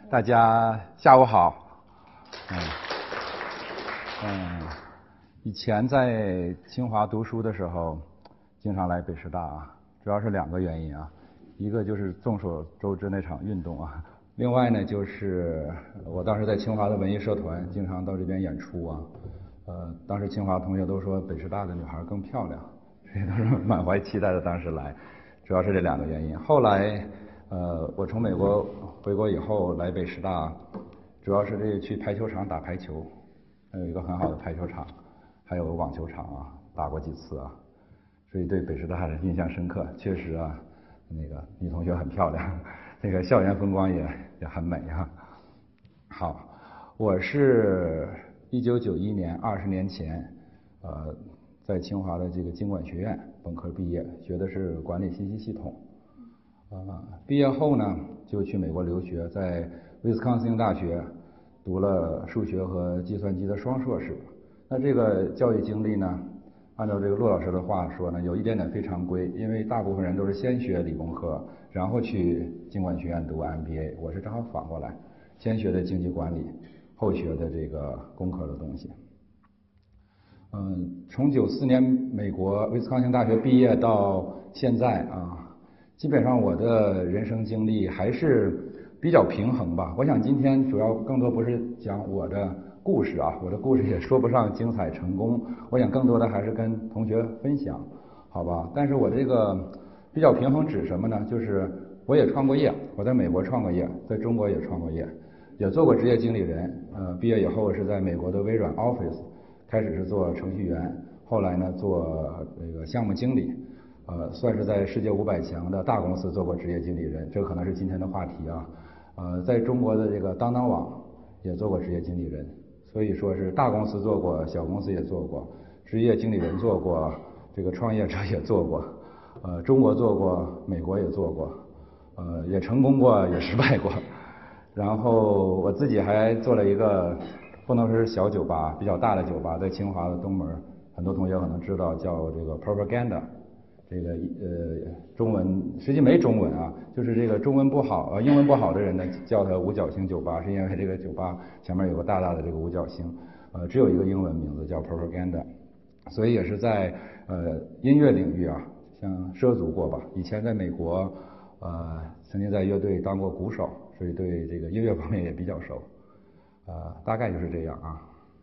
大家下午好。以前在清华读书的时候，经常来北师大啊，主要是2个原因啊，一个就是众所周知那场运动啊，另外呢就是我当时在清华的文艺社团，经常到这边演出啊。当时清华同学都说北师大的女孩更漂亮，所以都是满怀期待的当时来，主要是这2个原因。后来我从美国回国以后来北师大，主要是这个去排球场打排球，有一个很好的排球场，还有网球场啊，打过几次啊，所以对北师大的印象深刻。确实啊，那个女同学很漂亮，那个校园风光也很美啊。好，我是1991年20年前，在清华的这个经管学院本科毕业，学的是管理信息系统。毕业后呢，就去美国留学，在威斯康星大学读了数学和计算机的双硕士。那这个教育经历呢，按照这个陆老师的话说呢，有一点点非常规，因为大部分人都是先学理工科，然后去经管学院读 MBA， 我是正好反过来，先学的经济管理，后学的这个工科的东西。从94年美国威斯康星大学毕业到现在啊，基本上我的人生经历还是比较平衡吧。我想今天主要更多不是讲我的故事啊，我的故事也说不上精彩成功，我想更多的还是跟同学分享，好吧？但是我这个比较平衡指什么呢？就是我也创过业，我在美国创过业，在中国也创过业，也做过职业经理人。毕业以后是在美国的微软 Office 开始是做程序员，后来呢做这个项目经理。算是在世界500强的大公司做过职业经理人，这可能是今天的话题啊。在中国的这个当当网也做过职业经理人，所以说是大公司做过，小公司也做过，职业经理人做过，这个创业者也做过，中国做过，美国也做过，也成功过，也失败过。然后我自己还做了一个，不能说是小酒吧，比较大的酒吧，在清华的东门，很多同学可能知道，叫这个 Propaganda。这个中文实际没中文啊，就是这个中文不好英文不好的人呢，叫它五角星酒吧，是因为这个酒吧前面有个大大的这个五角星，只有一个英文名字叫 Propaganda， 所以也是在音乐领域啊，像涉足过吧。以前在美国曾经在乐队当过鼓手，所以对这个音乐方面也比较熟，大概就是这样啊。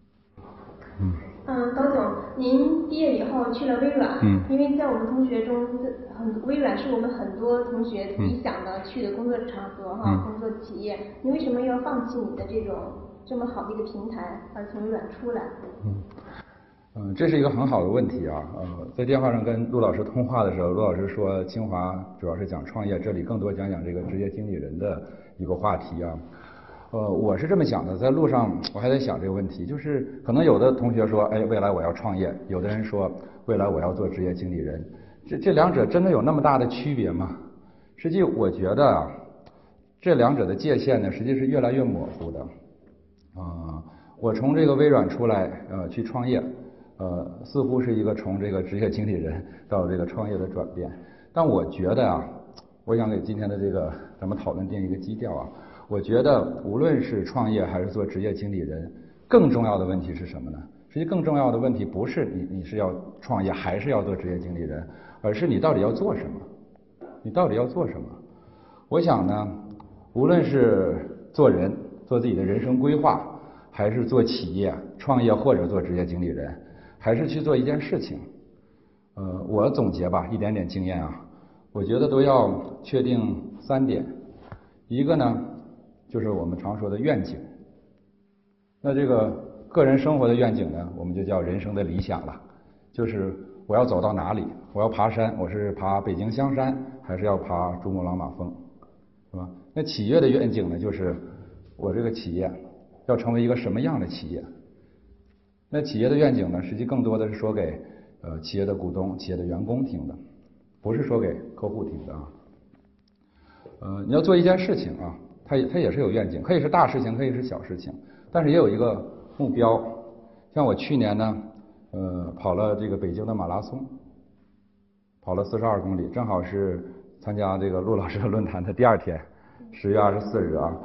高总，您毕业以后去了微软，因为在我们同学中，微软是我们很多同学理想的去的工作场合工作企业。你为什么要放弃你的这么好的一个平台，而从微软出来？ 这是一个很好的问题啊。在电话上跟陆老师通话的时候，陆老师说清华主要是讲创业，这里更多讲讲这个职业经理人的一个话题啊。我是这么想的，在路上我还在想这个问题，就是可能有的同学说，哎，未来我要创业；有的人说，未来我要做职业经理人。这两者真的有那么大的区别吗？实际我觉得啊，这两者的界限呢，实际是越来越模糊的。我从这个微软出来，去创业，似乎是一个从这个职业经理人到这个创业的转变。但我觉得啊，我想给今天的这个咱们讨论定一个基调啊。我觉得无论是创业还是做职业经理人，更重要的问题是什么呢？实际更重要的问题不是你是要创业还是要做职业经理人，而是你到底要做什么？你到底要做什么？我想呢，无论是做人，做自己的人生规划，还是做企业、创业或者做职业经理人，还是去做一件事情，我总结吧，一点点经验啊，我觉得都要确定3点。一个呢，就是我们常说的愿景。那这个个人生活的愿景呢，我们就叫人生的理想了，就是我要走到哪里，我要爬山，我是爬北京香山，还是要爬珠穆朗玛峰，是吧？那企业的愿景呢，就是我这个企业要成为一个什么样的企业。那企业的愿景呢，实际更多的是说给企业的股东、企业的员工听的，不是说给客户听的啊。你要做一件事情啊，它也是有愿景，可以是大事情，可以是小事情，但是也有一个目标。像我去年呢，跑了这个北京的马拉松，跑了42公里，正好是参加这个陆老师的论坛的第2天，10月24日啊。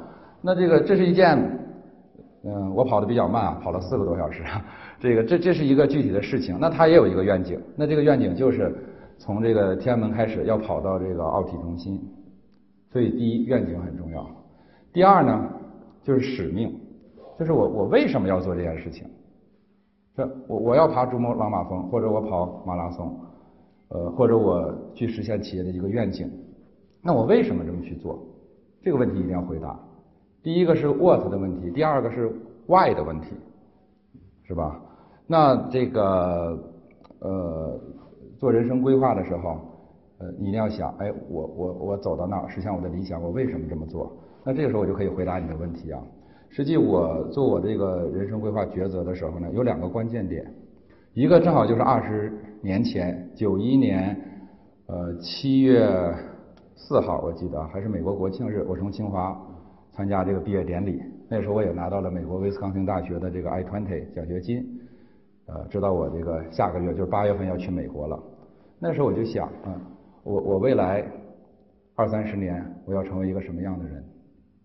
那这是一件，我跑得比较慢啊，跑了4个多小时啊。这是一个具体的事情。那他也有一个愿景，那这个愿景就是从这个天安门开始要跑到这个奥体中心。所以第一，愿景很重要。第二呢，就是使命，就是我为什么要做这件事情？我要爬珠穆朗玛峰，或者我跑马拉松，或者我去实现企业的一个愿景，那我为什么这么去做？这个问题一定要回答。第一个是 what 的问题，第二个是 why 的问题，是吧？那做人生规划的时候，你一定要想，哎，我走到那儿实现我的理想，我为什么这么做？那这个时候我就可以回答你的问题啊。实际我做我这个人生规划抉择的时候呢，有2个关键点，一个正好就是20年前，91年7月4号，我记得还是美国国庆日，我从清华参加这个毕业典礼，那时候我也拿到了美国威斯康星大学的这个 I-20 奖学金，知道我这个下个月就是8月份要去美国了。那时候我就想，我未来20-30年我要成为一个什么样的人？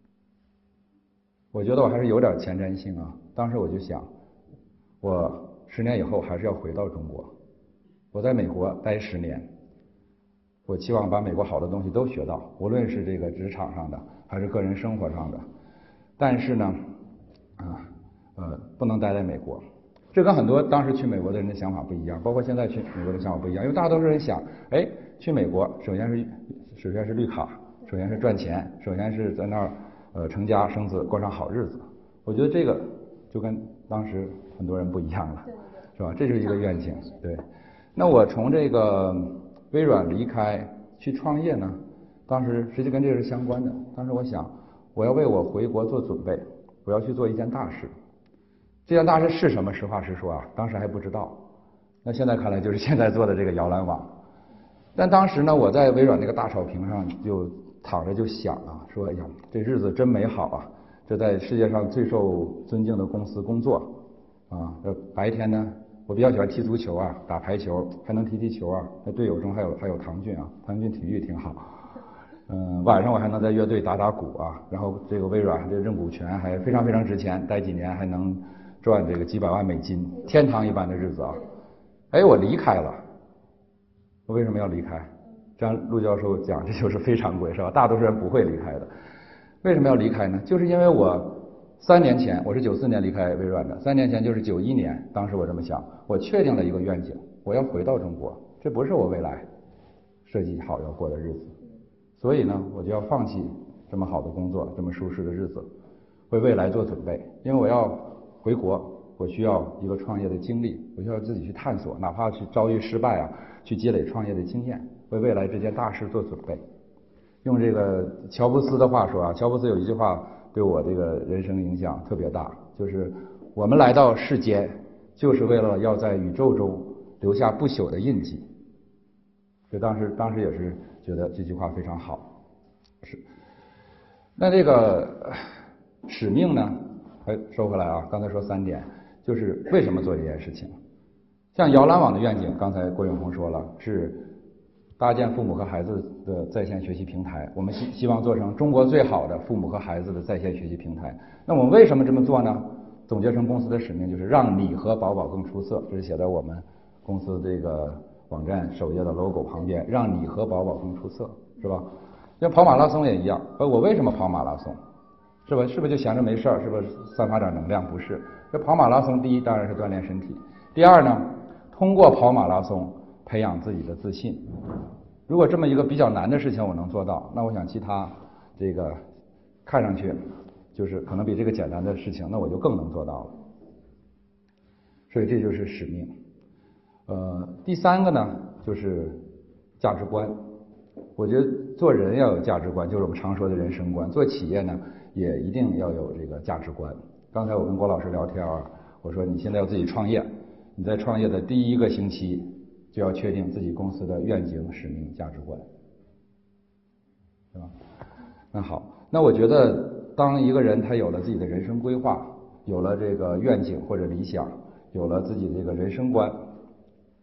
我觉得我还是有点前瞻性啊。当时我就想，我10年以后还是要回到中国，我在美国待10年，我期望把美国好的东西都学到，无论是这个职场上的还是个人生活上的。但是呢，不能待在美国。这跟很多当时去美国的人的想法不一样，包括现在去美国的想法不一样。因为大多数人想，哎，去美国首先是绿卡，首先是赚钱，首先是在那儿成家生子，过上好日子。我觉得这个就跟当时很多人不一样了，是吧？这就是一个愿景。对。那我从这个微软离开去创业呢，当时实际跟这个是相关的。当时我想，我要为我回国做准备，我要去做一件大事。这件大事是什么？实话实说啊，当时还不知道。那现在看来就是现在做的这个摇篮网。但当时呢，我在微软那个大草坪上就躺着就想啊，说哎呀，这日子真美好啊！这在世界上最受尊敬的公司工作啊，白天呢，我比较喜欢踢足球啊，打排球，还能踢球啊。那队友中还有唐骏啊，唐骏体育挺好。晚上我还能在乐队打鼓啊，然后这个微软这认股权还非常非常值钱，待几年还能赚这个几百万美金，天堂一般的日子啊！哎，我离开了。我为什么要离开？像陆教授讲，这就是非常规，是吧？大多数人不会离开的。为什么要离开呢？就是因为我3年前，我是94年离开微软的，3年前就是91年，当时我这么想，我确定了一个愿景，我要回到中国，这不是我未来设计好要过的日子，所以呢，我就要放弃这么好的工作，这么舒适的日子，为未来做准备。因为我要回国，我需要一个创业的经历，我需要自己去探索，哪怕去遭遇失败啊，去积累创业的经验，为未来这件大事做准备。用这个乔布斯的话说啊，乔布斯有一句话对我这个人生影响特别大，就是我们来到世间，就是为了要在宇宙中留下不朽的印记。所以当时也是觉得这句话非常好。是。那这个使命呢？说回来啊，刚才说3点，就是为什么做这件事情。像摇篮网的愿景，刚才郭永红说了，是搭建父母和孩子的在线学习平台。我们希望做成中国最好的父母和孩子的在线学习平台。那我们为什么这么做呢？总结成公司的使命就是让你和宝宝更出色，这是写在我们公司这个网站首页的 logo 旁边，让你和宝宝更出色，是吧？像跑马拉松也一样，我为什么跑马拉松？是吧？是不是就闲着没事儿？是不是散发点能量？不是。这跑马拉松，第一当然是锻炼身体，第二呢，通过跑马拉松培养自己的自信。如果这么一个比较难的事情我能做到，那我想其他这个看上去就是可能比这个简单的事情，那我就更能做到了。所以这就是使命。第3个呢，就是价值观。我觉得做人要有价值观，就是我们常说的人生观。做企业呢，也一定要有这个价值观。刚才我跟郭老师聊天，我说你现在要自己创业，你在创业的第1个星期就要确定自己公司的愿景、使命、价值观，对吧？那好，那我觉得当一个人他有了自己的人生规划，有了这个愿景或者理想，有了自己这个人生观，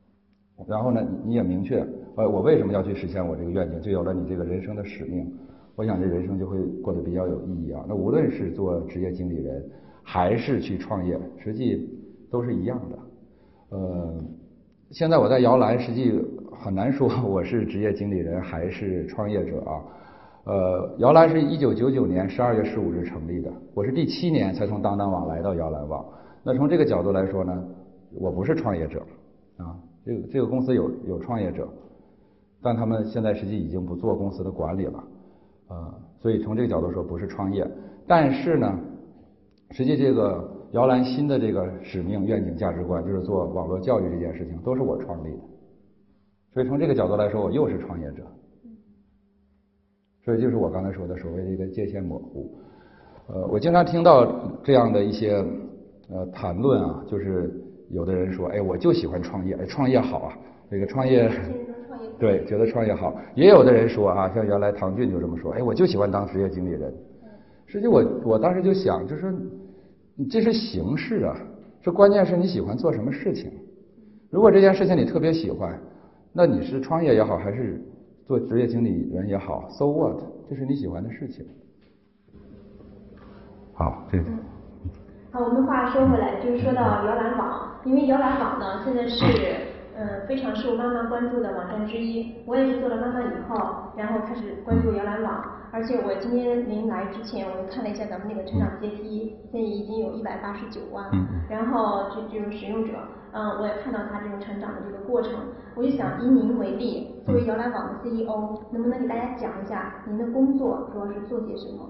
然后呢，你也明确我为什么要去实现我这个愿景，就有了你这个人生的使命。 我想这人生就会过得比较有意义啊。那无论是做职业经理人，还是去创业，实际都是一样的。现在我在摇篮，实际很难说我是职业经理人还是创业者啊。摇篮是1999年12月15日成立的，我是第7年才从当当网来到摇篮网。那从这个角度来说呢，我不是创业者啊。这个公司有创业者，但他们现在实际已经不做公司的管理了，所以从这个角度说不是创业。但是呢，实际这个摇篮新的这个使命、愿景、价值观，就是做网络教育这件事情，都是我创立的。所以从这个角度来说，我又是创业者。所以就是我刚才说的所谓的一个界限模糊。我经常听到这样的一些谈论啊，就是有的人说，哎，我就喜欢创业，哎，创业好啊，这个创业，对，觉得创业好。也有的人说啊，像原来唐骏就这么说，哎，我就喜欢当职业经理人。实际我当时就想，就是这是形式啊，这关键是你喜欢做什么事情。如果这件事情你特别喜欢，那你是创业也好，还是做职业经理人也好 ，so what， 这是你喜欢的事情。好，这。 好，我们话说回来，就是说到摇篮网，因为摇篮网呢，现在是非常受妈妈关注的网站之一。我也是做了妈妈以后，然后开始关注摇篮网，而且我今天您来之前，我又看了一下咱们那个成长阶梯，现在已经有189万，然后这种使用者，我也看到他这种成长的这个过程。我就想以您为例，作为摇篮网的 CEO， 能不能给大家讲一下您的工作主要是做些什么？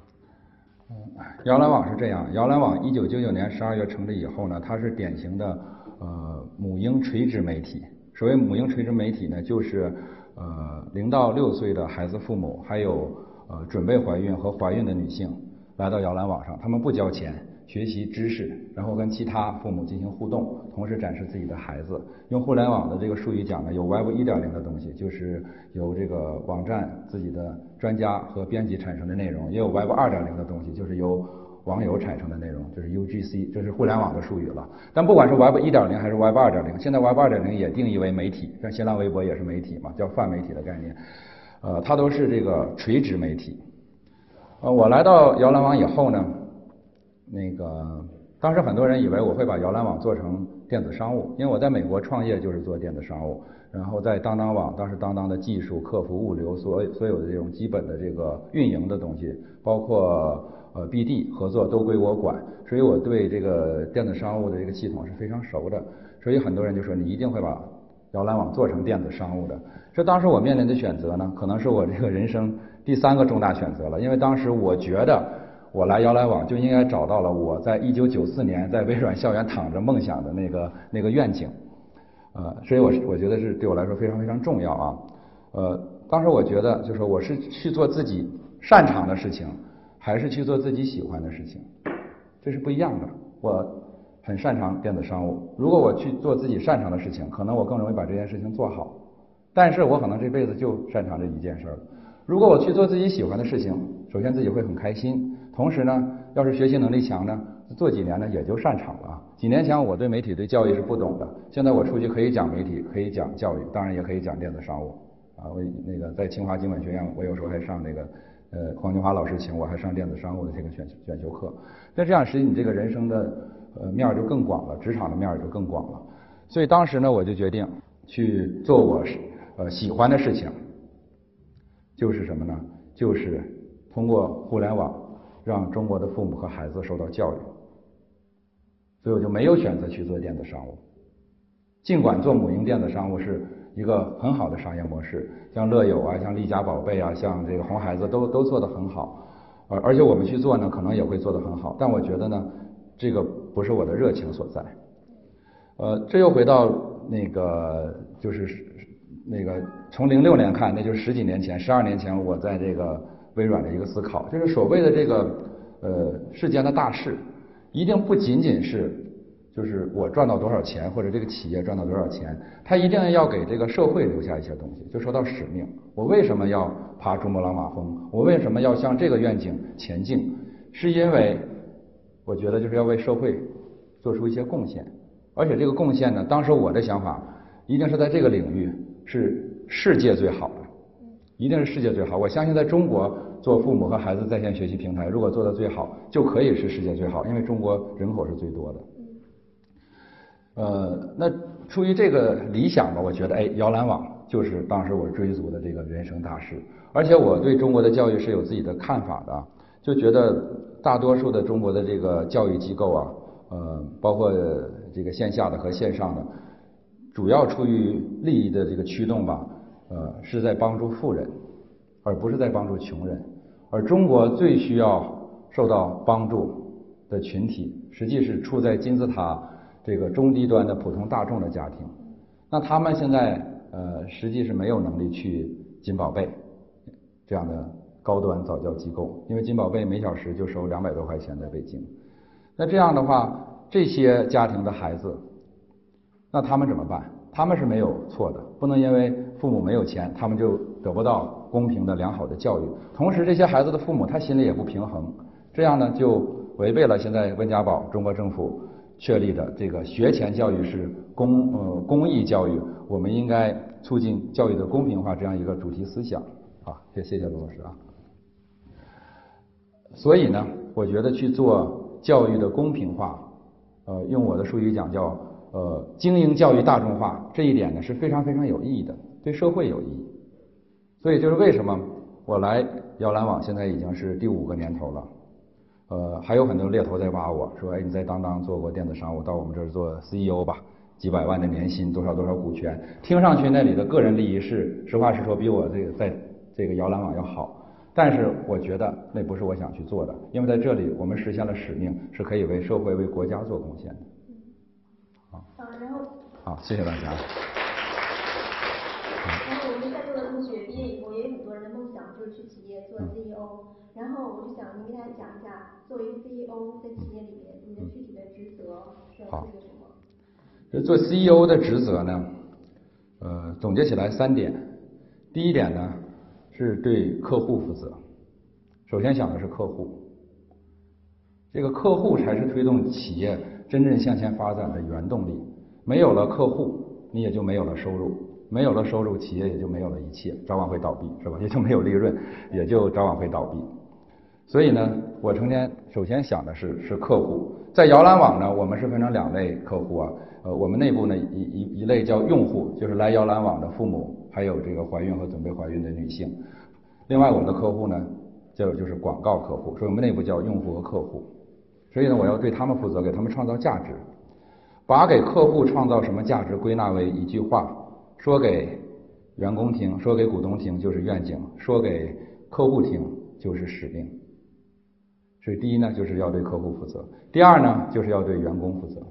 摇篮网是这样，摇篮网1999年12月成立以后呢，它是典型的母婴垂直媒体。所谓母婴垂直媒体呢，就是0到6岁的孩子父母，还有准备怀孕和怀孕的女性来到摇篮网上，他们不交钱，学习知识，然后跟其他父母进行互动，同时展示自己的孩子。用互联网的这个术语讲呢，有 Web 1.0 的东西，就是由这个网站自己的专家和编辑产生的内容，也有 Web 2.0 的东西，就是由网友产生的内容，就是 UGC， 这是互联网的术语了。但不管是 Web 1.0 还是 Web 2.0， 现在 Web 2.0 也定义为媒体，像新浪微博也是媒体嘛，叫泛媒体的概念。它都是这个垂直媒体。我来到摇篮网以后呢，当时很多人以为我会把摇篮网做成电子商务，因为我在美国创业就是做电子商务，然后在当当网，当时当当的技术、客服、物流，所有的这种基本的这个运营的东西，包括BD 合作都归我管，所以我对这个电子商务的这个系统是非常熟的。所以很多人就说你一定会把摇篮网做成电子商务的。这当时我面临的选择呢，可能是我这个人生第3个重大选择了，因为当时我觉得我来摇篮网就应该找到了我在1994年在微软校园躺着梦想的那个愿景，所以我觉得是对我来说非常非常重要啊。当时我觉得就是说我是去做自己擅长的事情，还是去做自己喜欢的事情，这是不一样的。我很擅长电子商务，如果我去做自己擅长的事情，可能我更容易把这件事情做好，但是我可能这辈子就擅长这一件事儿了。如果我去做自己喜欢的事情，首先自己会很开心，同时呢，要是学习能力强呢，做几年呢也就擅长了。几年前我对媒体对教育是不懂的，现在我出去可以讲媒体，可以讲教育，当然也可以讲电子商务啊。我在清华经管学院，我有时候还上黄金华老师请我还上电子商务的这个选修课。那这样实际你这个人生的面就更广了，职场的面就更广了。所以当时呢，我就决定去做我喜欢的事情，就是什么呢？就是通过互联网让中国的父母和孩子受到教育。所以我就没有选择去做电子商务，尽管做母婴电子商务是一个很好的商业模式，像乐友啊，像丽家宝贝啊，像这个红孩子都做得很好，而且我们去做呢，可能也会做得很好，但我觉得呢，这个不是我的热情所在。这又回到就是从06年看，那就是10几年前，12年前我在这个微软的一个思考，就是所谓的这个世间的大事，一定不仅仅是就是我赚到多少钱，或者这个企业赚到多少钱，它一定要给这个社会留下一些东西。就说到使命，我为什么要爬珠穆朗玛峰？我为什么要向这个愿景前进？是因为我觉得就是要为社会做出一些贡献，而且这个贡献呢，当时我的想法一定是在这个领域是世界最好的，一定是世界最好。我相信在中国做父母和孩子在线学习平台，如果做得最好，就可以是世界最好，因为中国人口是最多的。那出于这个理想吧，我觉得摇篮网就是当时我追逐的这个人生大事。而且我对中国的教育是有自己的看法的，就觉得大多数的中国的这个教育机构啊，包括这个线下的和线上的，主要出于利益的这个驱动吧，是在帮助富人，而不是在帮助穷人。而中国最需要受到帮助的群体，实际是处在金字塔这个中低端的普通大众的家庭。那他们现在实际是没有能力去金宝贝这样的高端早教机构，因为金宝贝每小时就收200多块钱在北京。那这样的话，这些家庭的孩子，那他们怎么办？他们是没有错的，不能因为父母没有钱，他们就得不到公平的良好的教育。同时，这些孩子的父母他心里也不平衡，这样呢就违背了现在温家宝中国政府确立的这个学前教育是公益教育，我们应该促进教育的公平化这样一个主题思想。好，谢谢罗老师啊。所以呢，我觉得去做教育的公平化，用我的术语讲叫精英教育大众化，这一点呢是非常非常有意义的，对社会有意义。所以就是为什么我来摇篮网现在已经是第5个年头了，还有很多猎头在挖我说，你在当当做过电子商务，到我们这儿做 CEO 吧，几百万的年薪，多少多少股权，听上去那里的个人利益是实话实说比我这个在这个摇篮网要好。但是我觉得那不是我想去做的，因为在这里我们实现了使命，是可以为社会为国家做贡献的。 然后好，谢谢大家。 然后我们在座的同学毕业以后，也有很多人的梦想就是去企业做 CEO。然后我就想您给大家讲一下，作为 CEO 在企业里面，你的具体的职责是要做些什么？ 这做 CEO 的职责呢，总结起来3点。第一点呢，是对客户负责。首先想的是客户，这个客户才是推动企业真正向前发展的原动力。没有了客户，你也就没有了收入，没有了收入，企业也就没有了一切，早晚会倒闭，是吧？也就没有利润，也就早晚会倒闭。所以呢，我首先想的是客户。在摇篮网呢，我们是分成2类客户啊，我们内部呢一类叫用户，就是来摇篮网的父母，还有这个怀孕和准备怀孕的女性。另外我们的客户呢，就是广告客户，所以我们内部叫用户和客户。所以呢，我要对他们负责，给他们创造价值。把给客户创造什么价值归纳为一句话，说给员工听，说给股东听就是愿景，说给客户听就是使命。所以第一呢，就是要对客户负责；第二呢，就是要对员工负责，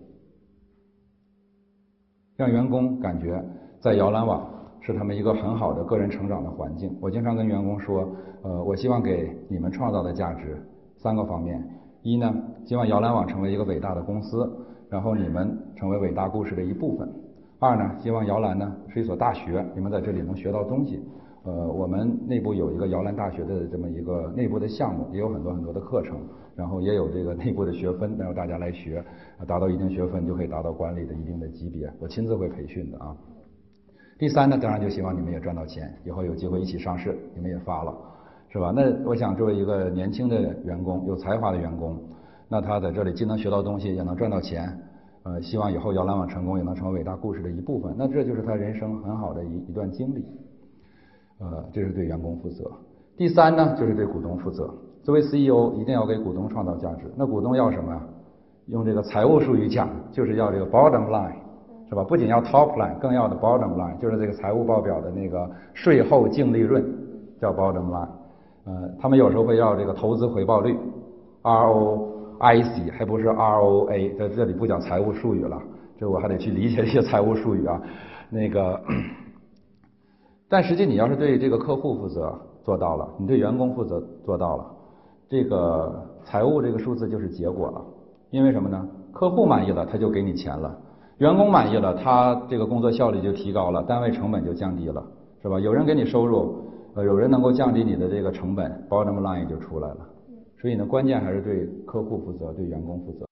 让员工感觉在摇篮网是他们一个很好的个人成长的环境。我经常跟员工说，我希望给你们创造的价值3个方面：一呢，希望摇篮网成为一个伟大的公司，然后你们成为伟大故事的一部分；二呢，希望摇篮呢是一所大学，你们在这里能学到东西。我们内部有一个摇篮大学的这么一个内部的项目，也有很多很多的课程，然后也有这个内部的学分，然后大家来学，达到一定学分就可以达到管理的一定的级别，我亲自会培训的啊。第3呢，当然就希望你们也赚到钱，以后有机会一起上市，你们也发了，是吧？那我想作为一个年轻的员工，有才华的员工，那他在这里既能学到东西，也能赚到钱，希望以后摇篮网成功，也能成为伟大故事的一部分，那这就是他人生很好的一段经历。这是对员工负责。第3呢，就是对股东负责。作为 CEO 一定要给股东创造价值。那股东要什么呀？用这个财务术语讲，就是要这个 bottom line， 是吧？不仅要 top line， 更要的 bottom line， 就是这个财务报表的那个税后净利润，叫 bottom line。他们有时候会要这个投资回报率 ROIC， 还不是 ROA， 在这里不讲财务术语了，这我还得去理解这些财务术语啊。但实际你要是对这个客户负责做到了，你对员工负责做到了，这个财务这个数字就是结果了。因为什么呢？客户满意了，他就给你钱了；员工满意了，他这个工作效率就提高了，单位成本就降低了，是吧？有人给你收入，有人能够降低你的这个成本， bottom line 就出来了。所以呢，关键还是对客户负责，对员工负责。